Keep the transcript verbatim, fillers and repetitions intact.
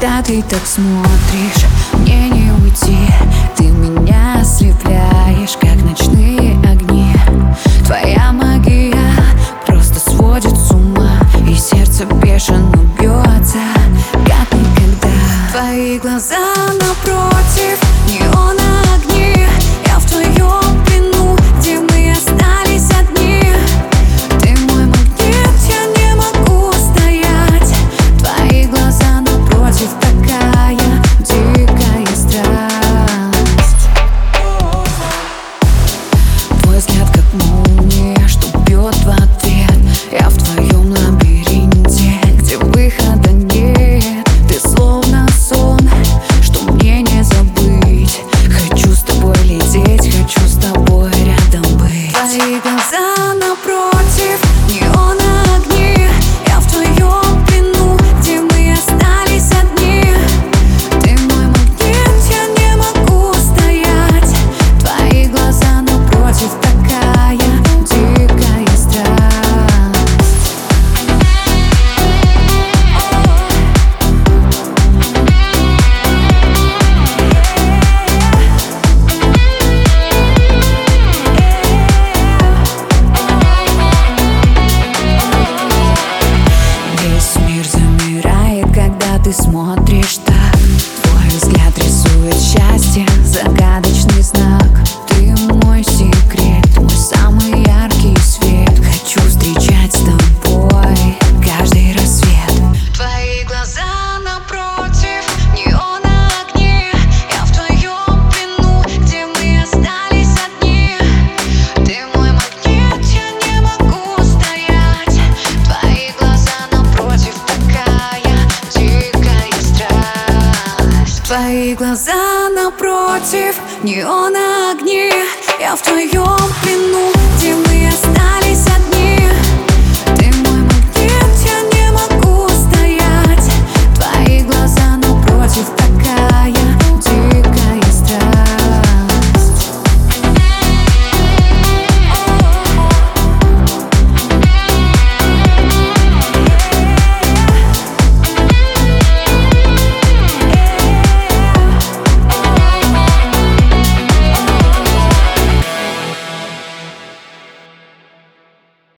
Когда ты так смотришь, мне не уйти. Ты меня ослепляешь, как ночные огни. Твоя магия просто сводит с ума, и сердце бешено бьется, как никогда. Твои глаза напротив, неоновые огни. Я в твоем плену, где мы остались одни. Ты мой магнит, я не могу устоять. Твои глаза напротив, такая дикая страсть. Твой взгляд как молния, что бьет в ответ. Я в твоем лабиринте, где выхода нет. Ты словно сон, что мне не забыть. Хочу с тобой лететь, хочу с тобой рядом быть. Твои глаза напротив, неоновые огни. Я в твоем плену, где мы остались одни. Ты мой магнит, я не могу устоять. Твои глаза напротив, такая дикая страсть. Весь мир замирает, когда ты смотришь так. Твой взгляд рисует счастье, загадочный знак. Ты мой секрет, мой самый яркий свет. Хочу встречать с тобой каждый рассвет. Твои глаза напротив, неоновые огни. Я в твоем плену, где мы остались одни. Ты мой магнит, я не могу устоять. Твои глаза напротив, такая дикая страсть. Твои глаза напротив, неоновые огни. Я в твоем плену, где мы остались.